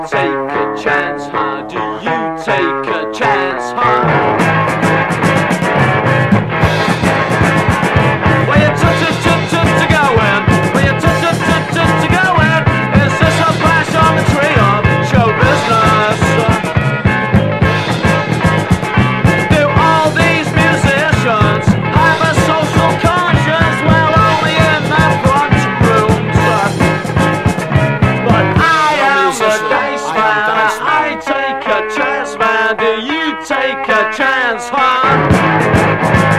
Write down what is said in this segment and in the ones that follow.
take a chance, huh? Do you take a chance, huh? Where you to going? Where you to going? Is this a flash on the tree of show business? Do all these musicians have a social conscience? Well, only in the front rooms. But I am a dice man. I take a chance, man. Do you take a chance, huh?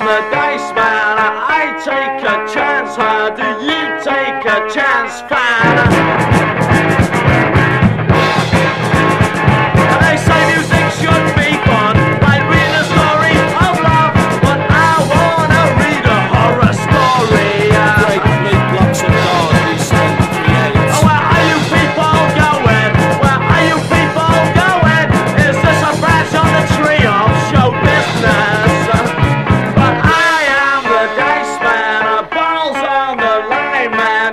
Take a chance, fan.